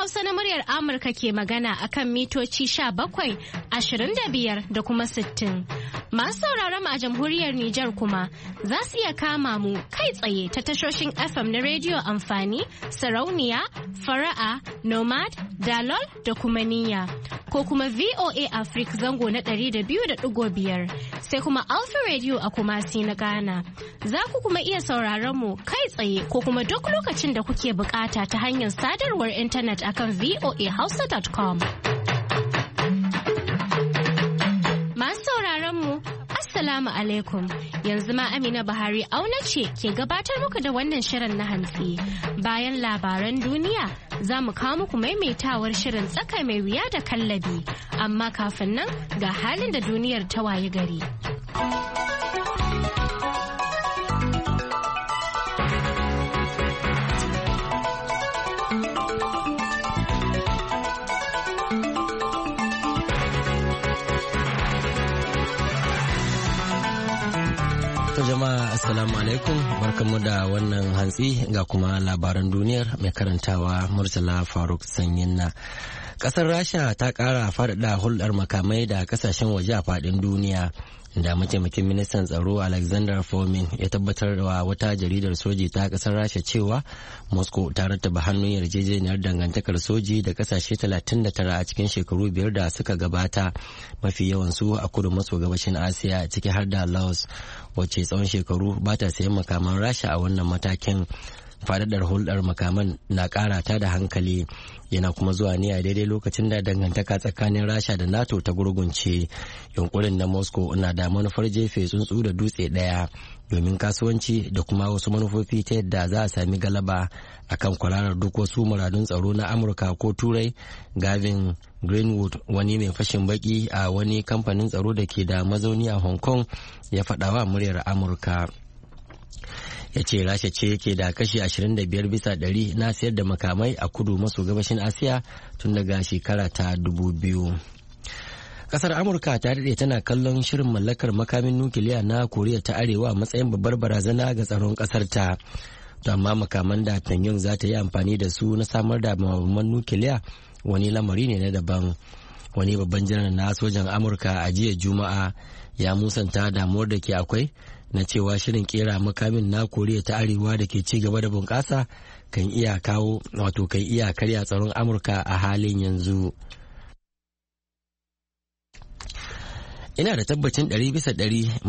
Hausa na muryar Amurka ke magana akan mitoci 17, 25 da kuma 60. Masu sauraron mu a jamhuriyar Nijar kuma za su iya kama mu kai tsaye ta tashoshin FM na rediyo amfani, sarauniya, fara'a, nomad, dalol da kuma niyya. Ko kuma VOA Africa zango na 200.5 sai kuma Alpha Radio a Kumasi na Ghana. Za ku kuma iya sauraron mu kai tsaye ko kuma duk lokacin da kuke bukata ta hanyar sadarwar intanet akan voahausa.com. Masu sauraron mu Assalamu alaikum. Yanzu ma Amina Buhari auna ce ke gabatar muku da wannan shirin na hantsi. Bayan labaran duniya za mu kawo muku maimaitawar shirin tsaka mai wuya da kallabi. Amma kafin nan ga halin da duniyar ta wayi gari. Jama'a assalamu alaikum, barkanmu da wannan hantsi ga kuma labaran duniyar mai karantawa Murtala Faruk Sanyinna. Kasar Rasha ta kara faɗaɗa hulɗar makamai da kasashen waje a faɗin duniya, da mataimakin ministan tsaro Alexander Fomin ya tabbatar da wata jaridar soji ta kasar Rasha cewa Moscow ta rattaba hannun yarjejeniyar dangantakar soji da kasashe 39 a cikin shekaru 5 da suka gabata, mafi yawan su a kudu maso gabashin Asiya ciki har da Laos, wacce tsawon shekaru ba ta sayan makaman Rasha a wannan matakin. Faɗaɗar hulɗar makaman na ƙara ta da hankali, yana kuma zuwa ne a daidai lokacin da dangantaka tsakanin Rasha da NATO ta gurgunce. Yunkurin na Moscow na da manufar jefe tsuntsu da dutse ɗaya domin kasuwanci da kuma wasu manufofi ta yadda za a sami galaba akan kwararar duk wasu muradun tsaro na Amurka ko Turai. Gavin Greenwood, wani mai fashin baki a wani kamfanin tsaro da ke da mazauni a Hong Kong, ya faɗawa muryar Amurka. Ya ce Rasha ce yake da kashi 25 bisa 100 na sayar da makamai a kudu maso gabashin Asiya tun daga shekara ta 2000. Kasar Amurka ta daɗe tana kallon shirin mallakar makamin nukiliya na Koriya ta Arewa a matsayin babbar barazana ga tsaron ƙasar ta. To amma makaman da Pyongyang za ta yi amfani da su na samar da makaman nukiliya wani lamari ne na daban. Wani babban janar na sojan Amurka a jiya Juma'a ya musanta damuwar da ke akwai na cewa shirin kera makamin na Koriya ta Arewa da ke ci gaba da bunƙasa kan iya karya tsaron Amurka a halin yanzu. Ina da tabbacin 100%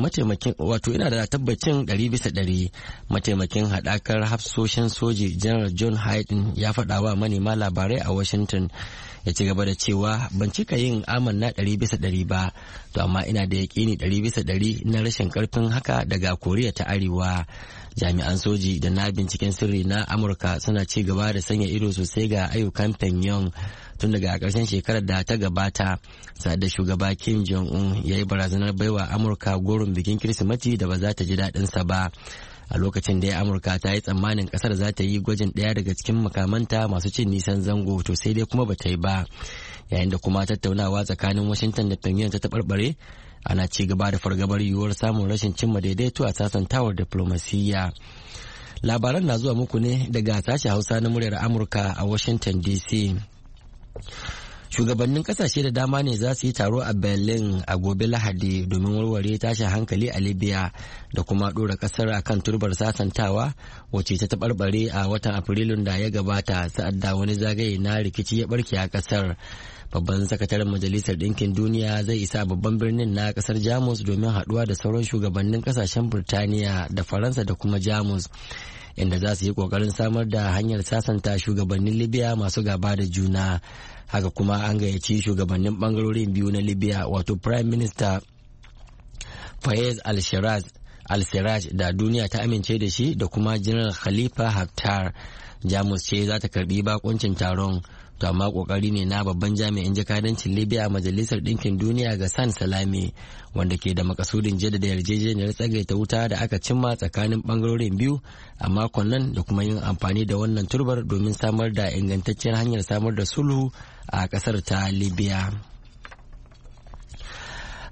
mataimakin haɗakar hafsoshin soji General John Hayden ya faɗa wa manema labarai a Washington. Ya ci gaba da cewa ban cika yin amanna 100% ba, to amma ina da yaƙini 100% na rashin karfin haka daga Koriya ta Arewa. Jami'an soji da na binciken sirri na Amurka suna ci gaba da sanya ido sosai ga ayyukan Pyongyang tun daga ƙarshen shekarar da ta gabata, sa'ad da shugaba Kim Jong-un ya yi barazanar baiwa Amurka goron bikin Kirsimeti da ba za ta ji daɗinsa ba. A lokacin da Amurka ta yi tsammanin kasar za ta yi gwajin ɗaya daga cikin makamanta masu cin nisan zango, to sai dai kuma ba ta yi ba. Yayin da kuma tattaunawa tsakanin Washington da Pyongyang ta taɓarɓare, ana ci gaba da fargabar yiwuwar samun rashin cimma daidaito a sasantawar diplomasiyya. Labaran na zuwa muku ne daga sashen Hausa na muryar Amurka a Washington DC. Shugabannin kasashe da dama ne za su yi taro a Berlin a gobe Lahadi domin warware tashin hankali a Libya da kuma ɗora ƙasar a kan turbar sasantawa wacce ta taɓarɓare a watan Afrilun da ya gabata sa'ad da wani zagaye na rikici ya ɓarke a ƙasar. Babban sakataren Majalisar Ɗinkin Duniya zai isa babban birnin na ƙasar Jamus domin haɗuwa da sauran shugabannin ƙasashen Burtaniya da Faransa da kuma Jamus, inda za su yi ƙoƙarin samar da hanyar sasanta shugabannin Libya masu gaba da juna. Haka kuma an gayyaci shugabannin bangarorin biyu na Libya, wato Prime Minister Fayez al-Sarraj da duniya ta amince da shi, da kuma General Khalifa Haftar. Jamus ce za ta karbi bakuncin taron, to amma kokari ne na babban jami'in jakadancin Libya a Majalisar Ɗinkin Duniya Ghassan Salame, wanda ke da makasudin jaddada yarjejeniyar tsagaita wuta da aka cimma tsakanin bangarorin biyu a makon nan, da kuma yin amfani da wannan turbar domin samar da ingantacciyar hanyar samar da sulhu a kasar ta Libya.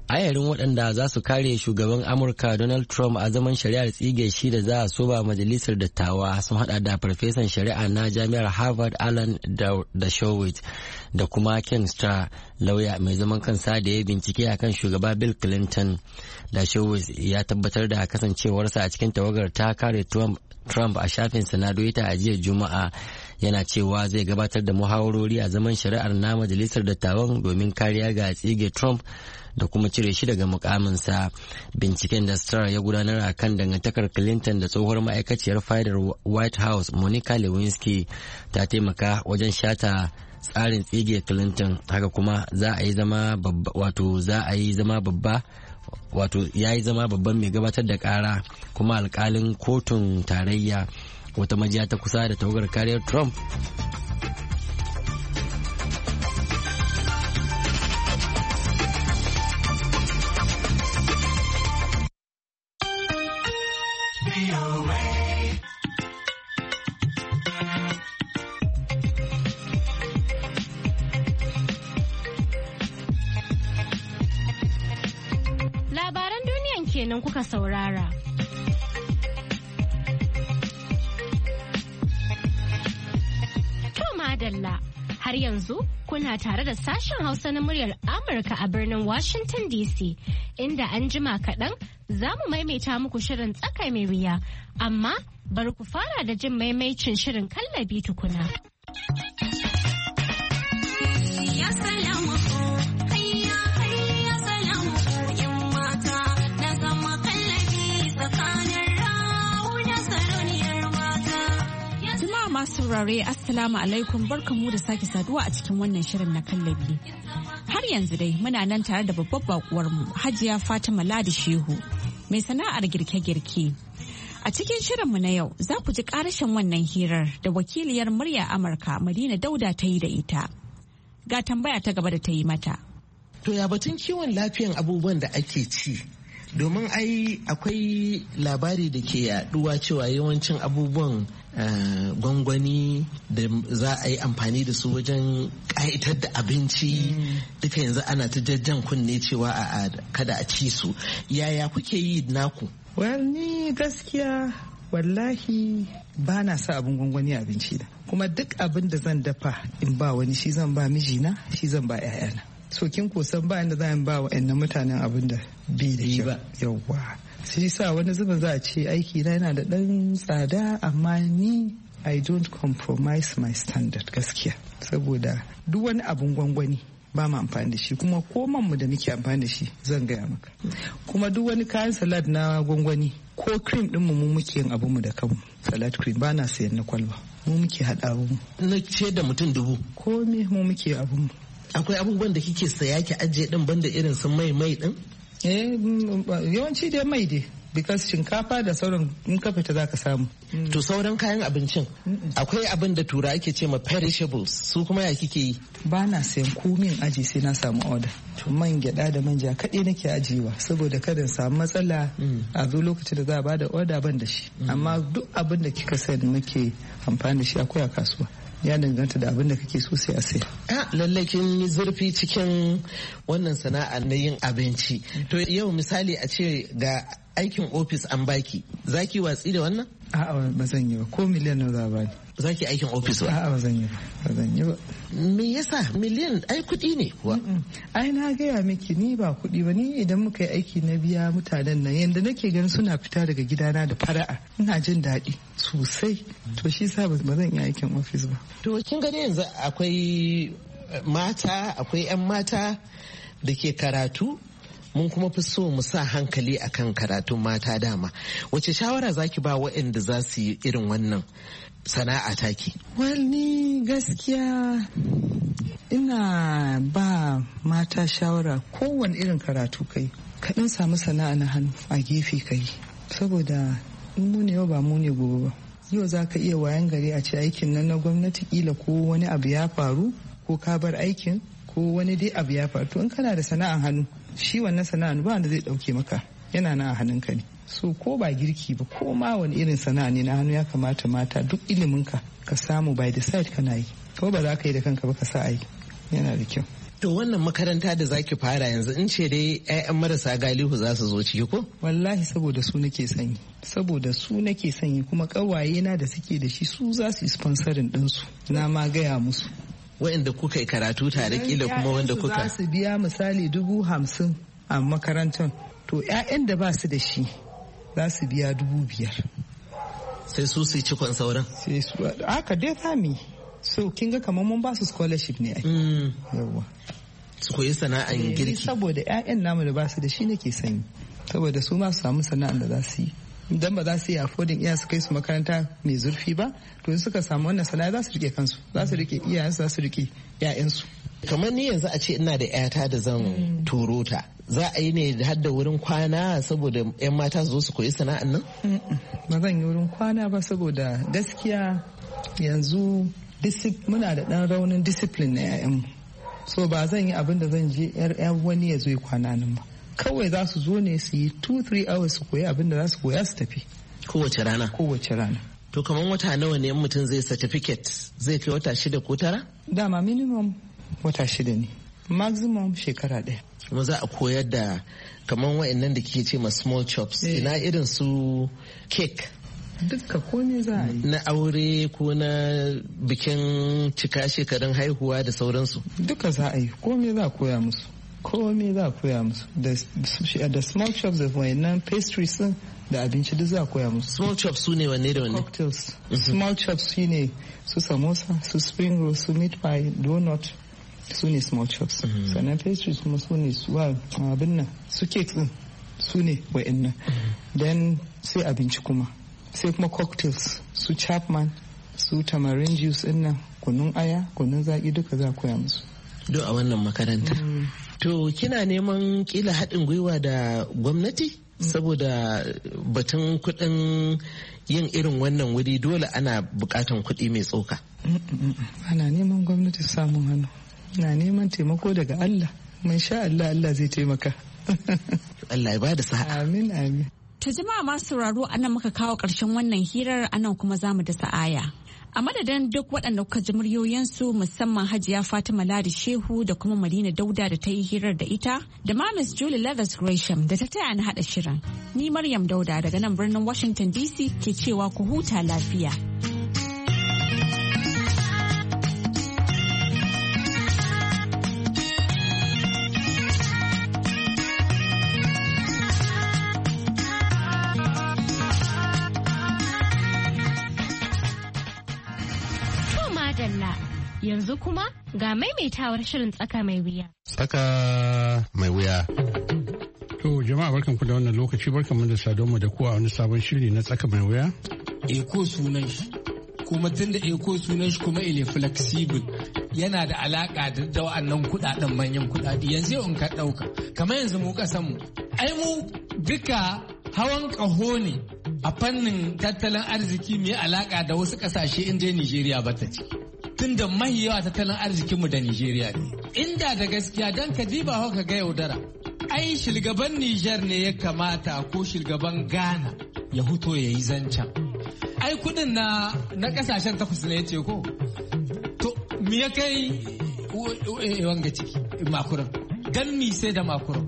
ayarin waɗanda za su kare shugaban Amurka Donald Trump a zaman shari'ar tsige shi da za a soba majalisar dattawa sun hada da farfesan shari'a na jami'ar Harvard Alan Dershowitz da kuma Ken Starr, lauya mai zaman kansa da ya bincike akan shugaba Bill Clinton. Dershowitz ya tabbatar da kasancewarsa a cikin tawagar ta kare Trump a shafinsa na Twitter a jiya Juma'a, yana cewa zai gabatar da muhawarori a zaman shari'ar na majalisar dattawan domin kariya ga tsige Trump da kuma cire shi daga mukaminsa. Binciken da Starr ya gudanar a kan dangantakar Clinton da tsohuwar ma'aikaciyar fadar White House Monica Lewinsky ta taimaka wajen shata tsarin tsige Clinton. Haka kuma ya yi zama babban mai gabatar da kara kuma alkalin kotun tarayya. Wata majiya ta kusa da tawagar kariyar Trump labaran duniyan kenan kuka saurara. Madalla, har yanzu kuna tare da sashen Hausa na muryar Amurka a birnin Washington DC, inda an jima kaɗan za mu maimaita muku shirin tsaka mai wuya, amma bari ku fara da jin maimaicin shirin kallabi tukuna. Masu saurare Assalamu alaikum, barkanmu da sake saduwa a cikin wannan shirin na kallabi. Har yanzu dai muna nan tare da babbar bakuwar mu Hajiya Fatima Ladi Shehu mai sana'ar girke-girke. A cikin shirin mu na yau za ku ji karashin wannan hirar da wakiliyar murya Amurka Madina Dauda ta yi da ita. Ga tambaya ta gaba da ta yi mata. To ya batun kiwon lafiyan abubuwan da ake ci? Domin akwai labari da ke yaduwa cewa yawancin abubuwan gwangwani da za a yi amfani da su wajen ƙa'itar da abinci duka yanzu ana ta jajjan kunne cewa kada a ci su. Yaya kuke yi naku? Ni gaskiya wallahi ba na sa abin gwangwani abinci da, kuma duk abin da zan dafa in ba wani shi zan ba mijina, shi zan ba 'ya'yana. So kin kusan ba inda za ba wa mutanen abin da bi da kyau. Yawwa. Shi sa wani zubin za a ce aiki na yana da ɗan tsada, amma ni I don't compromise my standard gaskiya. Saboda duk wani abin gwangwani ba mu amfani da shi, kuma koman mu da muke amfani da shi zan gaya maka. Kuma duk wani kayan salad na gwangwani ko cream din mu muke yin abin mu da kanmu. Salad cream ba na sayan na kwalba. Mu muke haɗa abin mu. Na ce da mutum 1000. Ko me mu muke abin mu. Akwai abubuwan da kike saya ki ajiye din banda irin su mai din? Yawanci dai mai dai, because shinkafa da sauran in ka fita zaka samu. To sauran kayan abincin akwai abin da tura ake ce ma perishables, su kuma ya kike yi? Ba na sayan komin aji sai na samu order. To man gyada da manja kaɗai nake ajiyewa saboda kada in samu matsala a zo lokacin da za a bada order ban da shi. Amma duk abin da kika sani muke amfani da shi akwai a kasuwa. Ya danganta da abin da kake so sai a sai. Lallai kin yi zurfi cikin wannan sana'a na yin abinci. To yau misali a ce ga aikin ofis an baki, zaki watsi da wannan? A'a ba zan yi ba, ko miliyan nawa za ba ni. Zaki aikin ofis ba? A'a ba zan yi ba. Me yasa? Miliyan ai kuɗi ne kuwa. Ai na gaya miki ni ba kuɗi ba, ni idan muka yi aiki na biya mutanen nan yanda nake ganin suna fita daga gidana da fara'a ina jin daɗi sosai. To shi sa ba zan yi aikin ofis ba. To kin gani yanzu akwai mata, akwai 'yan mata da ke karatu, mun kuma fi so mu sa hankali akan karatun mata dama. Wace shawara zaki ba waɗanda za su yi irin wannan sana'a taki? Wani gaskiya ina ba mata shawara kowane irin karatu kai kaɗan samu sana'a na hannu a gefe kai, saboda mu ne yau ba mu ne gobe ba. Yau za ka iya wayan gari a ce aikin nan na gwamnati kila ko wani abu ya faru ko ka bar aikin ko wani dai abu ya faru. To in kana da sana'an hannu, shi wannan sana'an ba wanda zai dauke maka, yana nan a hannunka ne. So ko ba girki ba ko ma wani irin sana'a ne na hannu ya kamata mata duk ilimin ka samu by the side kana yi, ko ba za ka yi da kanka ba ka sa ai yana da kyau. To wannan makaranta da zaki fara yanzu in ce dai 'ya'yan marasa galihu za su zo ciki ko? Wallahi saboda su nake sanyi. Saboda su nake sanyi kuma kawaye na da suke da shi su za su yi sponsorin ɗinsu. Na ma gaya musu. Wa'inda kuka yi karatu tare kila kuma wanda kuka. Za su biya misali 50,000 a makarantar. To 'ya'yan da ba su da shi za su biya 5,000. Sai su yi cikon sauran? Sai su haka dai fami. So kin ga kamar mun ba su scholarship ne ai. Yawwa. Su koyi sana'an girki. Saboda 'ya'yan namu da ba su da shi nake sanyi. Saboda su ma su samu sana'an da za su yi. Idan ba za su yi affording iya su kai su makaranta mai zurfi ba, to in suka samu wannan sana'a za su rike kansu, za su rike iyayensu, za su rike 'ya'yansu. Kamar ni yanzu a ce ina da 'yata da zan turo ta. Za a yi ne har da wurin kwana saboda 'yan mata su zo su koyi sana'an nan? Ba zan yi wurin kwana ba saboda gaskiya yanzu muna da ɗan raunin discipline na 'ya'yanmu. So ba zan yi abin da zan je 'yan wani ya zo ya kwana nan ba. Kawai za su zo ne su yi 2-3 hours su koyi abin da za su koya su tafi. Kowace rana? Kowace rana. To kamar wata nawa ne mutum zai certificate zai kai wata 6 ko 9? Dama minimum wata 6 ne. Maximum shekara 1. Kuma za a koyar da kamar wa'annan da kike ce ma small chops. Ina irin su cake. Dukka komai za a yi. Na aure ko na bikin cika shekarun haihuwa da sauransu. Duka za a yi, komai za a koya musu. Komai za a koya musu. Da small chops da wayannan pastries din da abinci duk za a koya musu. Small chops su ne wanne da wanne? Cocktails. Small chops shi ne su samosa, su spring roll, su meat pie, donut. Su ne small chops. Sannan pastries kuma su ne abin nan, su cakes din su ne wayannan. Then sai abinci kuma. Sai kuma cocktails su Chapman su tamarind juice din nan kunun aya kunun zaki duka za koya musu duk a wannan makaranta. To kina neman kila haɗin gwiwa da gwamnati saboda batun kuɗin yin irin wannan wuri dole ana buƙatan kuɗi mai tsoka. Ana neman gwamnati samun hannu, na neman taimako daga Allah, mai sha Allah zai taimaka. Allah ya bada sa'a. Amin amin. To jama'a masu sauraro anan muka kawo ƙarshen wannan hirar, anan kuma za mu dasa aya. A madadin duk waɗanda kuka ji muryoyinsu musamman Hajiya Fatima Ladi Shehu da kuma Madina Dauda da ta yi hirar da ita, da ma Miss Julie Leathers Gresham da ta taya ni haɗa shirin. Ni Maryam Dauda daga nan birnin Washington DC ke cewa ku huta lafiya. Yanzu kuma ga maimaitawar shirin tsaka mai wuya. Tsaka mai wuya. To jama'a barkanku da wannan lokaci, barkanmu da sadonmu da kowa wani sabon shiri na tsaka mai wuya. Eko sunan shi, kuma tun da eko sunan shi kuma ile flexible yana da alaka da wa'annan kudaden manyan kudade. Yanzu yau in ka dauka kamar yanzu mu kasanmu ai mu duka hawan kaho ne a fannin tattalin arziki mai alaka da wasu kasashe inda Nigeria bata ci. Tun da mahi yawa tattalin arzikinmu da Nijeriya ne. Inda da gaskiya don ka diba haka ga yaudara. Ai shilgaban Nijar ne ya kamata ko shilgaban Ghana ya huto ya yi zancen. Ai kudin na kasashen takwas ne ya ce ko? To, me ya kai wanga ciki makuran? Don mi sai da makuran?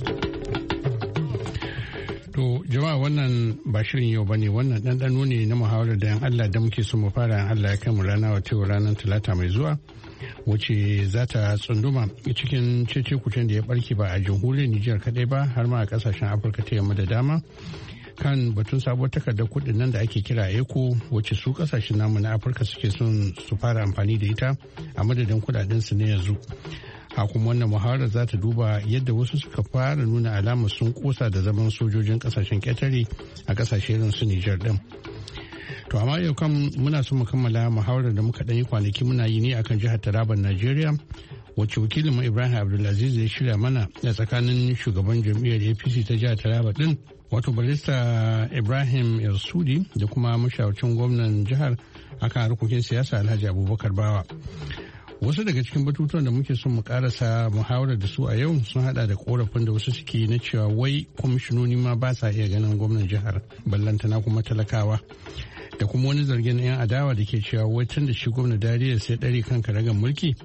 To jama'a wannan ba shirin yau bane, wannan ɗanɗano ne na muhawarar da yan Allah da muke so mu fara yan Allah ya kai mu rana wa ranar Talata mai zuwa, wacce za ta tsunduma cikin cece-kucen da ya barke ba a jamhuriyar Nijar kadai ba har ma a kasashen Afirka ta yamma da dama kan batun sabuwar takardar kuɗin nan da ake kira ECO, wacce su kasashen namu na Afirka suke son su fara amfani da ita a madadin kuɗaɗen su na yanzu. A kuma wannan muhawarar za ta duba yadda wasu suka fara nuna alamar sun kosa da zaman sojojin kasashen ƙetare a kasashe irin su Nijar din. To amma yau kan muna so mu kammala muhawarar da muka ɗanyi kwanaki muna yi ne akan jihar Taraban Najeriya, wacce wakilin mu Ibrahim Abdulaziz ya shirya mana a tsakanin shugaban jam'iyyar APC ta jihar Taraba din, wato barista Ibrahim Elsudi da kuma mashawarcin gwamnan jihar akan harkokin siyasa Alhaji Abubakar Bawa. Wasu daga cikin batutuwan da muke son mu karasa muhawarar da su a yau sun hada da korafin da wasu suke na cewa wai kwamishinoni ma ba sa iya ganin gwamnan jihar, ballantana kuma talakawa, da kuma wani zargin 'yan adawa da ke cewa wai tun da shi gwamna Dariya sai ɗari kan karagan mulki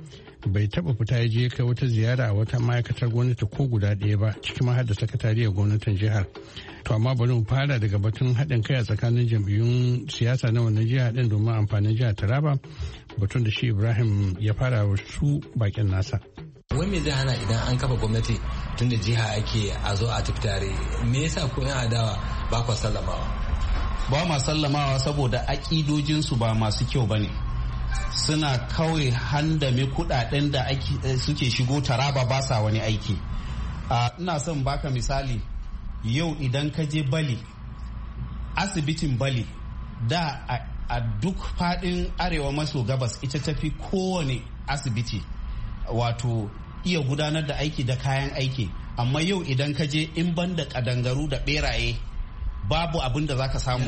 bai taba fita ya je kai wata ziyara a wata ma'aikatar gwamnati ko guda ɗaya ba cikin har da sakatariyar gwamnatin jihar. To amma bari mu fara daga batun haɗin kai a tsakanin jam'iyyun siyasa na wannan jiha ɗin domin amfanin jihar Taraba, batun da shi Ibrahim ya fara su bakin nasa. Wai me zai hana idan an kafa gwamnati tun da jiha ake a zo a tafi tare, me yasa ko yan adawa ba ku sallamawa? Ba ma sallamawa saboda aƙidojinsu ba masu kyau bane. Suna kawai handame kudaden da suke shigo Taraba ba sa wani aiki. Ina son baka misali, yau idan ka je Bali, asibitin Bali da a duk fadin arewa maso gabas ita tafi kowane asibiti wato iya gudanar da aiki da kayan aiki, amma yau idan ka je in banda kadangaru da beraye babu abin da za ka samu.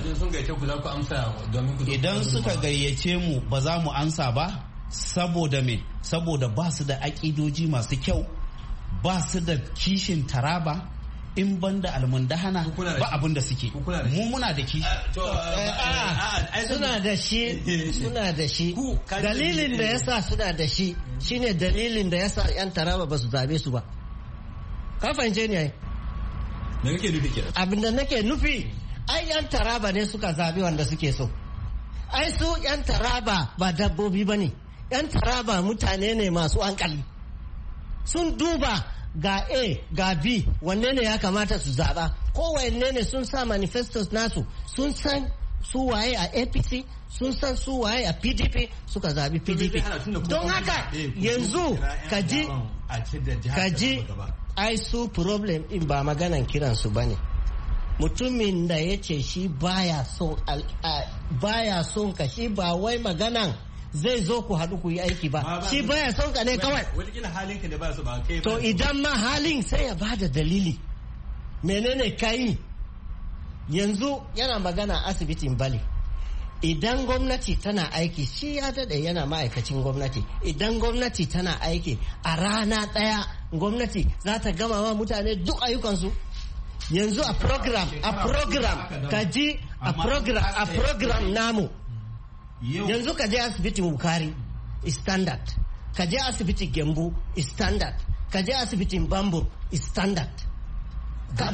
Idan suka gayyace mu ba za mu amsa ba, saboda me? Saboda ba su da aƙidoji masu kyau, ba su da kishin Taraba, in banda almundahana ba abin da suke. Mu muna da kishi. Suna da shi dalilin da yasa suna da shi shine dalilin da yasa yan Taraba ba su zabe su ba. Ka fahimce ni ai? Me kake nufi kenan? Abin da nake nufi, ai yan Taraba ne suka zabi wanda suke so. Ai su yan Taraba ba dabbobi bane. Yan Taraba mutane ne masu hankali. Sun duba ga A ga B wanne ne ya kamata su zaba, ko wanne ne sun sa manifestos nasu, sun san su waye a APC, sun san su waye a PDP, suka zabi PDP. Don haka yanzu kaji ai su problem in ba maganan kiransu bane. Mutumin da ya ce shi baya son ka, shi ba wai maganan zai zo ku haɗu ku yi aiki ba, shi baya son ka ne kawai. To idan ma halin sai ya bada dalili menene kai. Yanzu yana magana asibitin Bali, idan gwamnati tana aiki, shi ya daɗe yana ma'aikacin gwamnati, idan gwamnati tana aiki a rana ɗaya gwamnati za ta gama wa mutane duk ayyukansu. Yanzu a program kaji a program namu, yanzu ka je asibitin Wukari standard, ka je asibitin Gembu standard, ka je asibitin Bambur standard, ka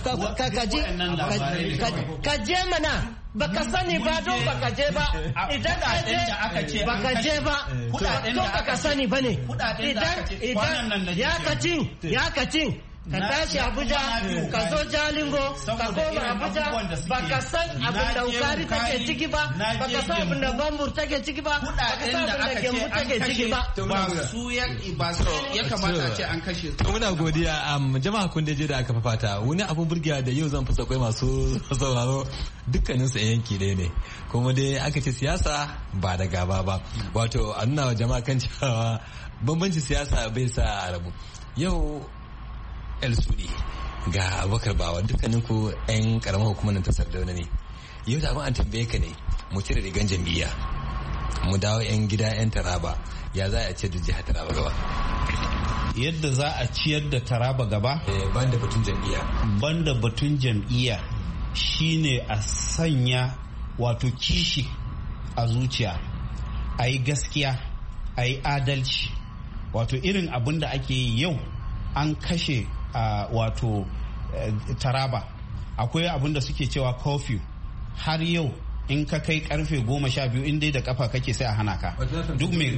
je mana. Baka sani ba don baka je ba, idan ka je baka je ba don baka sani ba ne. Idan ya kacin ka tashi Abuja ka zo Jalingo ka koma Abuja, baka san abin da Wukari take ciki ba, baka san abin da Bambur take ciki ba, baka san abin da Gembu take ciki ba. Ba su ya kamata ce an kashe su. Muna godiya jama'a kun da je da aka fafata. Wani abun burgewa da yau zan fi sakwai masu sauraro dukkanin su yanki ɗaya ne, kuma dai aka ce siyasa ba da gaba ba, wato a nuna wa jama'a kan cewa bambancin siyasa bai sa a rabu. Yau El Sudi ga Abubakar Bawa, dukkanin ku 'yan karamar hukumar ta Sardauna ne. Yau da abin an tambaye ka ne, mu cire rigan jam'iyya mu dawo 'yan gida 'yan Taraba, ya za a ce da jihar Taraba gaba? Yadda za a ciyar da Taraba gaba? Banda batun jam'iyya shine a sanya wato kishi a zuciya, a yi gaskiya, a yi adalci. Wato irin abin da ake yi yau, an kashe wato Taraba, akwai abin da suke cewa curfew. Har yau in ka kai karfe 12 in dai da kafa kake sai a hana ka. Duk me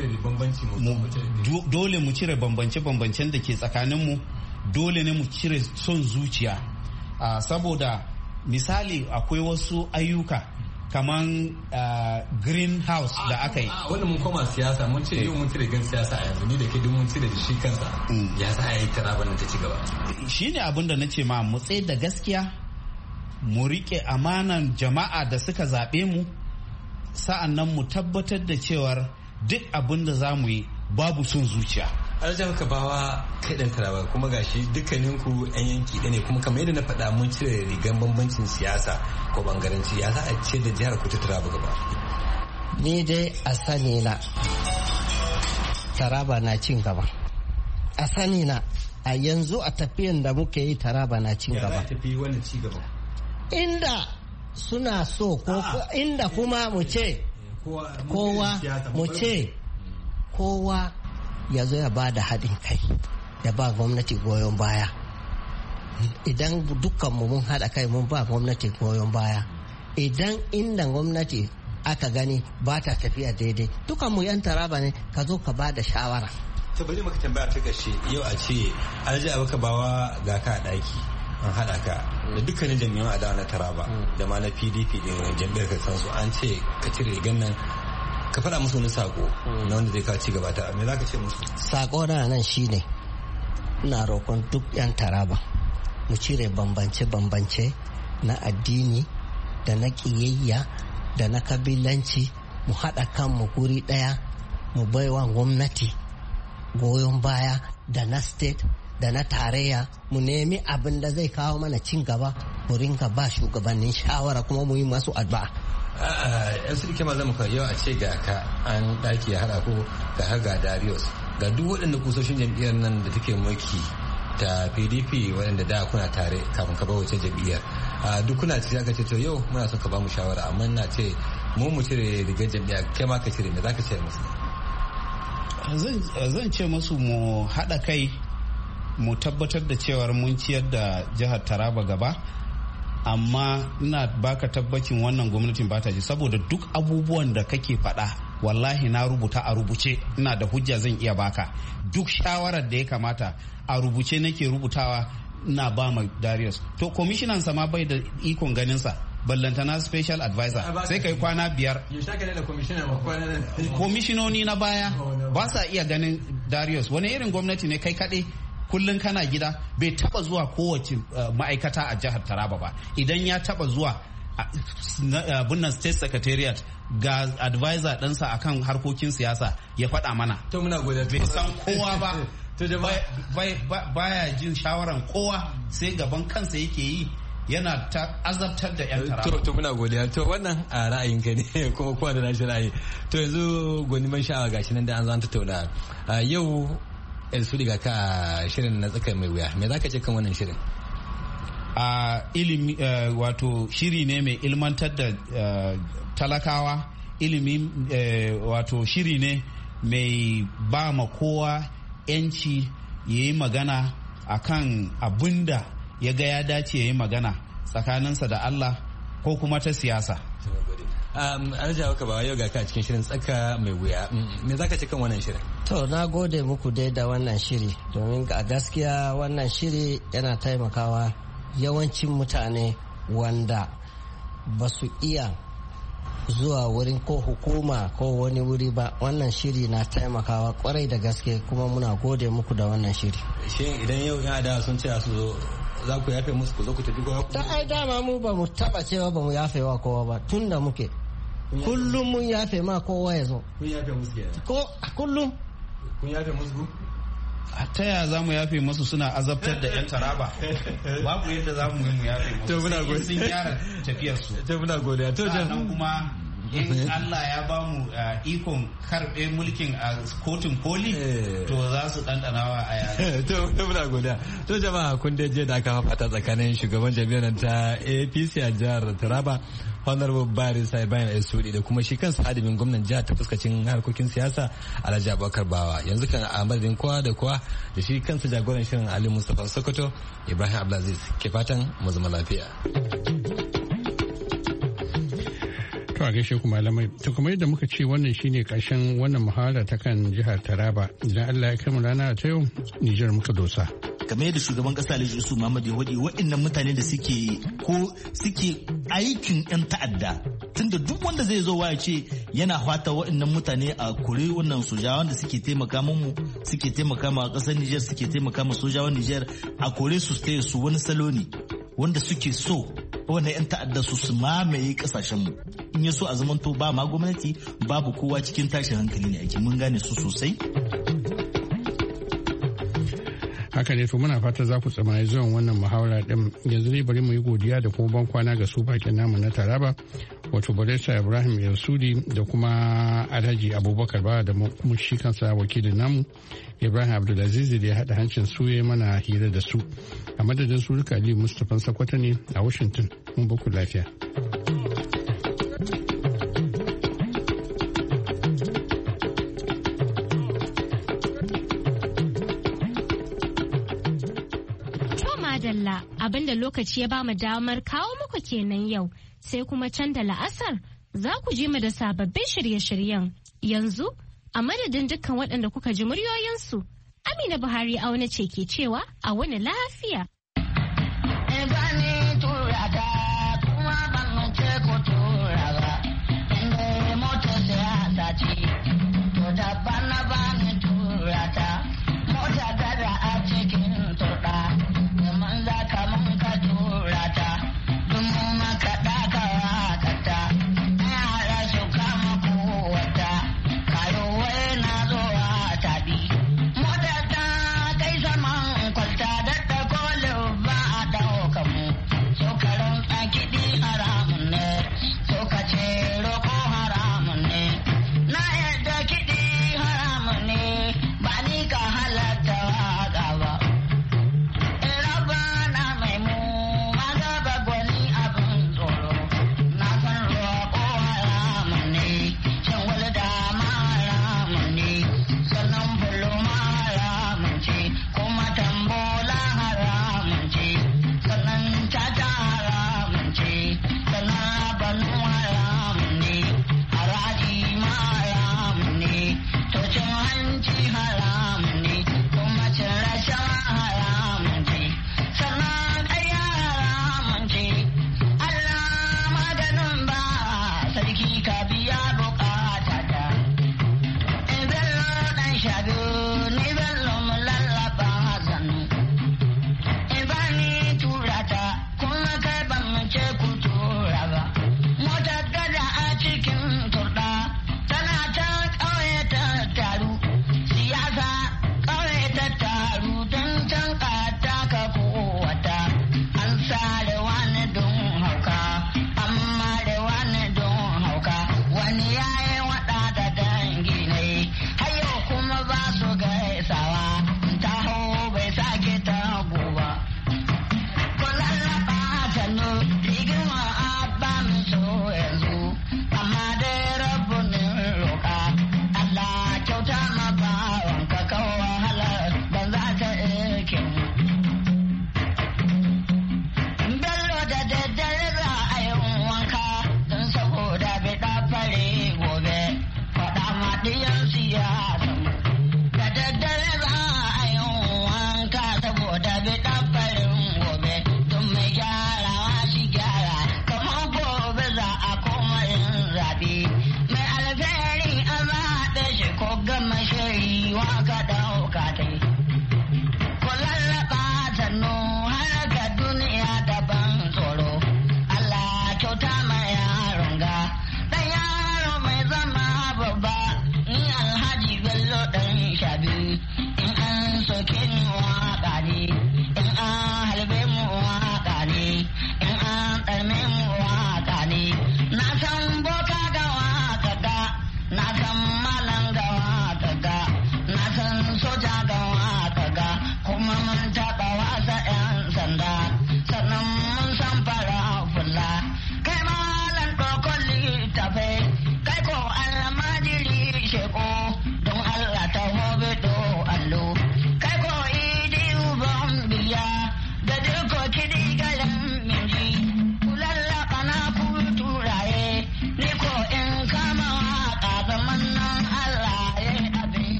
dole mu cire bambance-bambancen da ke tsakaninmu, dole ne mu cire son zuciya. Saboda misali akwai wasu ayyuka kaman greenhouse da aka yi. Wanda mun koma siyasa, mun ce yau mun cire gan siyasa a yanzu, ni da ke mun cire da shi kansa. Ya za a yi Taraba nan ta ci gaba? Shi ne abin da na ce ma, mu tsaye da gaskiya, mu riƙe amanan jama'a da suka zaɓe mu, sa'an nan mu tabbatar da cewar duk abin da za mu yi babu son zuciya. Aljan ka bawa kai dan Taraba, kuma gashi dukkanin ku yan yanki ɗaya ne, kuma kamar yadda na faɗa mun cire rigan bambancin siyasa ko bangaranci, ya za a ce da jihar ku ta Taraba gaba? Ni dai a sani na Taraba na cin gaba, a sani na a yanzu a tafiyan da muke yi Taraba na cin gaba. Ya tafi wannan ci gaba? Inda suna so ko inda kuma mu ce kowa ya zo ya ba da haɗin kai ya ba gwamnati goyon baya. Idan dukkanmu mun haɗa kai mun ba gwamnati goyon baya, idan inda gwamnati aka gani ba ta tafiya daidai, dukkanmu 'yan Taraba ne, ka zo ka ba da shawara. To bari maka tambaya ta ƙarshe, yau a ce Alhaji Abubakar Bawa ga ka a ɗaki an haɗa ka da dukkanin jami'an adawa na Taraba da ma na PDP da jam'iyyar ka san su, an ce ka cire rigan nan ka faɗa musu wani sako na wanda zai kawo ci gaba ta, me za ka ce musu? Sako na nan shine ina roƙon duk 'yan Taraba mu cire bambance-bambance na addini da na ƙiyayya da na kabilanci, mu haɗa kanmu guri ɗaya, mu baiwa gwamnati goyon baya da na state da na tarayya, mu nemi abin da zai kawo mana cin gaba, mu rinka ba shugabannin shawara kuma mu yi masu addu'a. Yan sulke ma zama yau a ce ga ka an ɗaki ya haɗa ko ga Darius ga duk waɗanda kusoshin jam'iyyar nan da take mulki ta PDP waɗanda da kuna tare kafin ka bar wace jam'iyyar, duk kuna ci aka ce to yau muna son ka ba mu shawara, amma na ce mu cire rigar jam'iyya kai ma ka cire, me za ka ce musu? Zan ce musu mu haɗa kai mu tabbatar da cewar mun ciyar da jihar Taraba gaba, amma ina baka tabbacin wannan gwamnatin ba ta ji, saboda duk abubuwan da kake faɗa wallahi na rubuta a rubuce, ina da hujja zan iya baka. Duk shawarar da ya kamata a rubuce nake rubutawa na ba ma Darius. To kwamishinan sa ma bai da ikon ganin sa, ballantana special advisor sai kai kwana 5. Komishinoni na baya ba sa iya ganin Darius. Wani irin gwamnati ne kai kaɗai kullum kana gida? Bai taba zuwa kowace ma'aikata a jihar Taraba ba. Idan ya taba zuwa bunnan state secretariat ga advisor ɗansa akan harkokin siyasa ya faɗa mana. To muna gode. Bai san kowa ba. Baya jin shawaran kowa, sai gaban kansa yake yi, yana ta azabtar da 'yan Taraba. To muna godiya. To wannan a ra'ayinka ne kuma kowa da nashi ra'ayi. To yanzu gwani man sha'awa gashi nan da an zan tattauna. Yau su daga ka shirin na tsaka mai wuya, me za ka ce kan wannan shirin? Ilimi wato shiri ne mai ilmantar da talakawa, ilimi wato shiri ne mai ba ma kowa 'yanci ya yi magana akan abinda ya ga ya dace ya yi magana tsakaninsa da Allah ko kuma ta siyasa. Alhaji ka ba yau ga ka cikin shirin tsaka mai wuya, me za ka ci kan wannan shirin? To na gode muku dai da wannan shiri, domin a gaskiya wannan shiri yana taimakawa yawancin mutane wanda ba su iya zuwa wurin ko hukuma ko wani wuri ba. Wannan shiri na taimakawa kwarai da gaske, kuma muna gode muku da wannan shiri. Shin idan yau ya da sun ce su zo, za ku yafe musu ku zo ku tafi kowa? Ta ai dama mu ba mu taba cewa ba mu yafe wa kowa ba, tun da muke kullum mun yafe ma kowa ya zo. Kun yafe musu kenan? Ko kullum kun yafe musu? Ta yaya za mu yafe musu? Suna azabtar da 'yan Taraba. Babu yadda za mu yi mu yafe musu. To muna gode. Sun gyara tafiyarsu. To muna godiya. To nan kuma in Allah ya ba mu ikon karɓe mulkin a kotun koli, to za su ɗanɗanawa a yaya. To muna godiya. To jama'a kun dai je da aka fata tsakanin shugaban jami'ar ta APC a jihar Taraba, Honorable Barisa Ibrahim Esudi, da kuma shi kansa hadimin gwamnan jihar ta fuskacin harkokin siyasa Alhaji Abubakar Bawa. Yanzu kan a madadin kowa da kowa da shi kansa jagoran shirin Ali Mustapha Sokoto, Ibrahim Abdulaziz ke fatan mu zama lafiya. To a gaishe ku malamai. To kuma yadda muka ce wannan shine karshen wannan muhawara ta kan jihar Taraba. Idan Allah ya kai mu rana ta yau, Nijar muka dosa. Game da shugaban kasa Alhaji Isu Muhammadu Yahudi, waɗannan mutane da suke aikin 'yan ta'adda, tunda duk wanda zai zo ya ce yana fata waɗannan mutane a kore wannan sojawan da suke taimaka mu, suke taimaka ma ƙasar Nijar, suke taimaka ma sojawan Nijar, a kore su su wani salo ne wanda suke so wannan 'yan ta'adda su mamaye kasashen mu. In ya so a zamanto ba ma gwamnati, babu kowa, cikin tashin hankali ne ake. Mun gane su sosai. Haka ne, to muna fata za ku tsamaye zuwan wannan muhawara din. Yanzu ne bari mu yi godiya da kuma ban kwana ga su bakin namu na Taraba, wato Barista Ibrahim Yasudi da kuma Alhaji Abubakar Bawa, da kuma shi kansa wakilin namu Ibrahim Abdulaziz da ya haɗa hancin su ya mana hira da su. A madadin su duka Ali Mustapha Sakwata ne a Washington. Mun baku lafiya. madalla abinda lokaci ya ba mu damar kawo muku kenan yau sai kuma can da la'asar za ku ji mu da sababbin shirye-shiryen yanzu a madadin dukkan waɗanda kuka ji muryoyinsu Amina Buhari auna ce ke cewa a wani lafiya.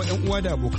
'yan uwa da abokan